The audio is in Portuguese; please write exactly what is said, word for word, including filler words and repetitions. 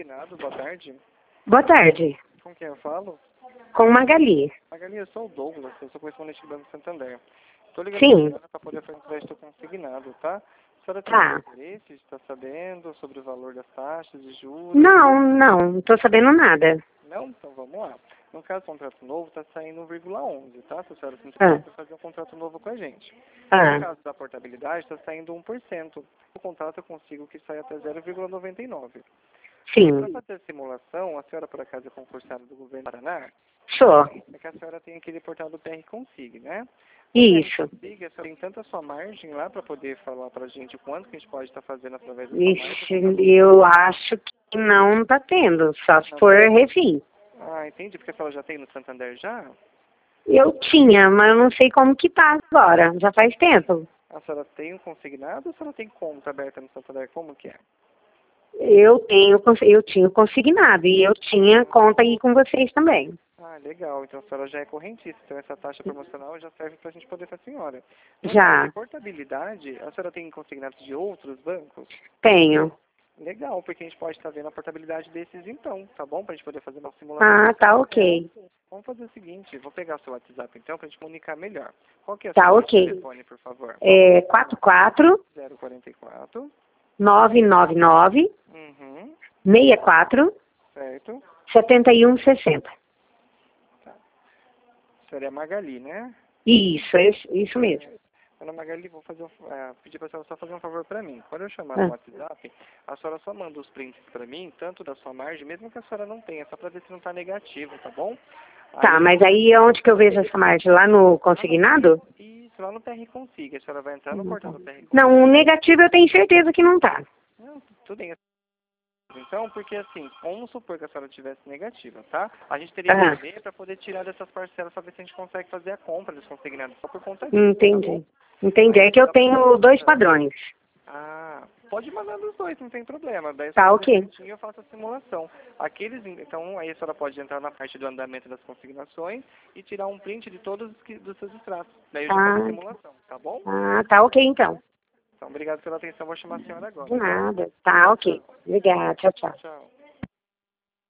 consignado, boa tarde. Boa tarde. Com quem eu falo? Com Magali. Magali, eu sou o Douglas, eu sou correspondente do Banco Santander. Estou ligando Sim. para poder fazer um crédito consignado, tá? A senhora tem Tá. interesse, está sabendo sobre o valor das taxas de juros? Não, não, não tô sabendo nada. Não? Então vamos lá. No caso do contrato novo, está saindo um vírgula onze, tá? Se a senhora se Ah. interessa para fazer um contrato novo com a gente. No Ah, caso da portabilidade, está saindo um por cento. O contrato eu consigo que saia até zero vírgula noventa e nove. Para sim. fazer a simulação, a senhora por acaso é concursada do governo do Paraná? Sou. É que a senhora tem aquele portal do P R Consig, né? O Isso. P R Consig, a senhora tem tanta sua margem lá para poder falar pra gente o quanto que a gente pode estar fazendo através da sua Ixi, margem. eu acho que não tá tendo, só se Não for tem? refim. Ah, entendi, porque a senhora já tem no Santander já? Eu tinha, mas eu não sei como que tá agora, já faz tempo. A senhora tem um consignado ou a senhora tem conta aberta no Santander? Como que é? Eu tenho, cons- eu tinha consignado e eu tinha conta aí com vocês também. Ah, legal. Então a senhora já é correntista. Então essa taxa promocional já serve pra gente poder para a senhora. No caso Já, de portabilidade, a senhora tem consignados de outros bancos? tenho. Legal, porque a gente pode estar vendo a portabilidade desses então, tá bom? Pra gente poder fazer uma simulação. Ah, tá ok. Vamos fazer o seguinte, vou pegar o seu WhatsApp então pra gente comunicar melhor. Qual que é o Tá seu ok. telefone, por favor? É quatro quatro zero quatro quatro. nove nove nove Uhum, seis quatro certo. sete um seis zero. Seria Magali, né? Isso, é isso, isso mesmo. Ana Magali, vou fazer um, uh, pedir para a senhora só fazer um favor para mim. Quando eu chamar no Ah, WhatsApp, a senhora só manda os prints para mim, tanto da sua margem, mesmo que a senhora não tenha, só para ver se não está negativo, tá bom? tá, Aí, mas aí onde que eu vejo essa margem? Lá no consignado? isso, lá no P R Consig. A senhora vai entrar no portal do P R Consig. Não, o negativo eu tenho certeza que não tá. Não, tudo bem. Então, porque assim, vamos supor que a senhora tivesse negativa, tá? A gente teria Ah, que ver para poder tirar dessas parcelas para ver se a gente consegue fazer a compra dos consignados só por conta disso, tá bom? entendi. Entendi. É que eu tenho dois padrões. Ah, pode mandar nos dois, não tem problema. Daí Tá, só ok. eu faço a simulação. Aqueles, então, aí a senhora pode entrar na parte do andamento das consignações e tirar um print de todos os que, dos seus extratos. Daí eu já faço a Ah, simulação, tá bom? ah, tá ok então. Então, obrigado pela atenção. Vou chamar a senhora agora, De tá? nada. Tá Tchau, ok. tchau. Obrigada. Tchau, tchau. Tchau.